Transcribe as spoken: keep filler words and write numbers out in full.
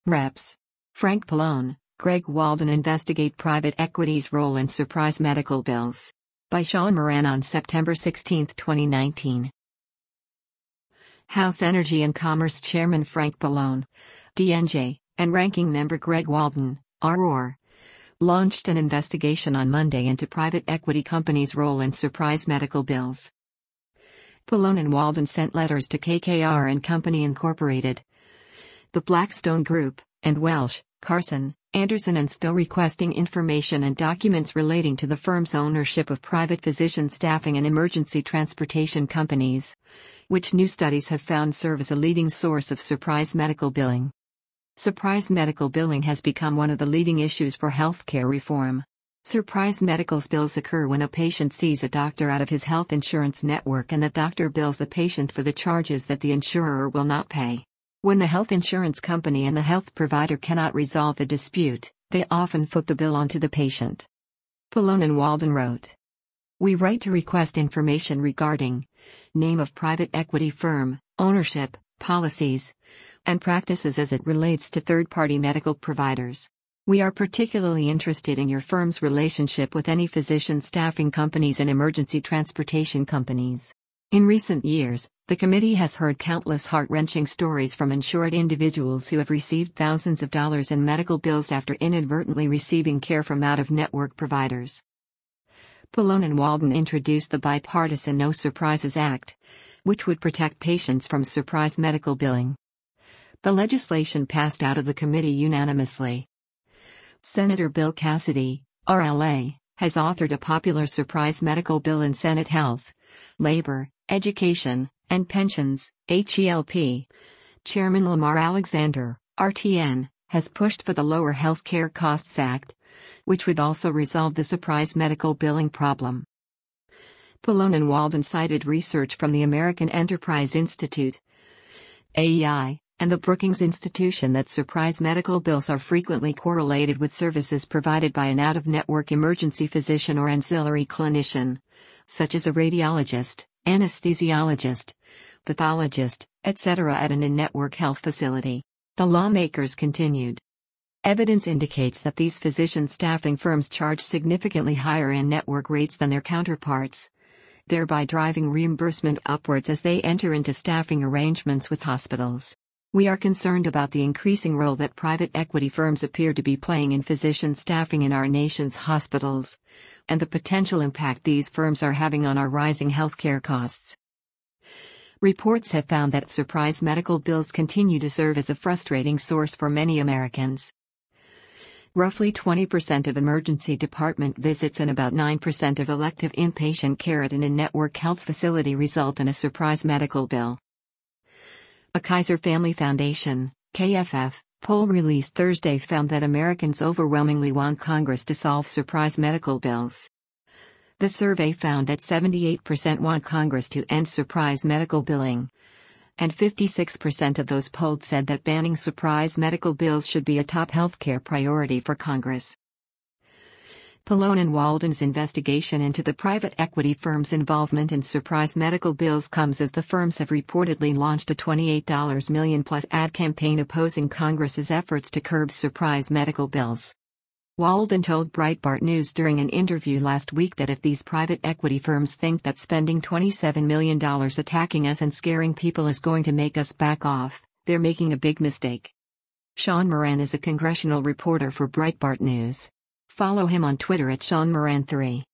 Reps. Frank Pallone, Greg Walden investigate private equity's role in surprise medical bills. By Sean Moran on September sixteenth, twenty nineteen. House Energy and Commerce Chairman Frank Pallone, D N J, and Ranking Member Greg Walden, R O R, launched an investigation on Monday into private equity companies' role in surprise medical bills. Pallone and Walden sent letters to K K R and Company Incorporated, the Blackstone Group, and Welsh, Carson, Anderson and Stowe requesting information and documents relating to the firm's ownership of private physician staffing and emergency transportation companies, which new studies have found serve as a leading source of surprise medical billing. Surprise medical billing has become one of the leading issues for healthcare reform. Surprise medical bills occur when a patient sees a doctor out of his health insurance network and the doctor bills the patient for the charges that the insurer will not pay. When the health insurance company and the health provider cannot resolve the dispute, they often foot the bill onto the patient. Pallone and Walden wrote, "We write to request information regarding name of private equity firm, ownership, policies, and practices as it relates to third-party medical providers. We are particularly interested in your firm's relationship with any physician staffing companies and emergency transportation companies." In recent years, the committee has heard countless heart-wrenching stories from insured individuals who have received thousands of dollars in medical bills after inadvertently receiving care from out-of-network providers. Pallone and Walden introduced the bipartisan No Surprises Act, which would protect patients from surprise medical billing. The legislation passed out of the committee unanimously. Senator Bill Cassidy, R L A, has authored a popular surprise medical bill in Senate Health, Labor, Education, and Pensions, H E L P. Chairman Lamar Alexander, R T N, has pushed for the Lower Health Care Costs Act, which would also resolve the surprise medical billing problem. Pallone and Walden cited research from the American Enterprise Institute, A E I, and the Brookings Institution that surprise medical bills are frequently correlated with services provided by an out-of-network emergency physician or ancillary clinician, such as a radiologist, anesthesiologist, pathologist, et cetera at an in-network health facility. The lawmakers continued. Evidence indicates that these physician staffing firms charge significantly higher in-network rates than their counterparts, thereby driving reimbursement upwards as they enter into staffing arrangements with hospitals. We are concerned about the increasing role that private equity firms appear to be playing in physician staffing in our nation's hospitals, and the potential impact these firms are having on our rising healthcare costs. Reports have found that surprise medical bills continue to serve as a frustrating source for many Americans. Roughly twenty percent of emergency department visits and about nine percent of elective inpatient care at an in-network health facility result in a surprise medical bill. A Kaiser Family Foundation, K F F, poll released Thursday found that Americans overwhelmingly want Congress to solve surprise medical bills. The survey found that seventy-eight percent want Congress to end surprise medical billing, and fifty-six percent of those polled said that banning surprise medical bills should be a top healthcare priority for Congress. Pallone and Walden's investigation into the private equity firm's involvement in surprise medical bills comes as the firms have reportedly launched a twenty-eight million dollars plus ad campaign opposing Congress's efforts to curb surprise medical bills. Walden told Breitbart News during an interview last week that if these private equity firms think that spending twenty-seven million dollars attacking us and scaring people is going to make us back off, they're making a big mistake. Sean Moran is a congressional reporter for Breitbart News. Follow him on Twitter at Sean Moran three.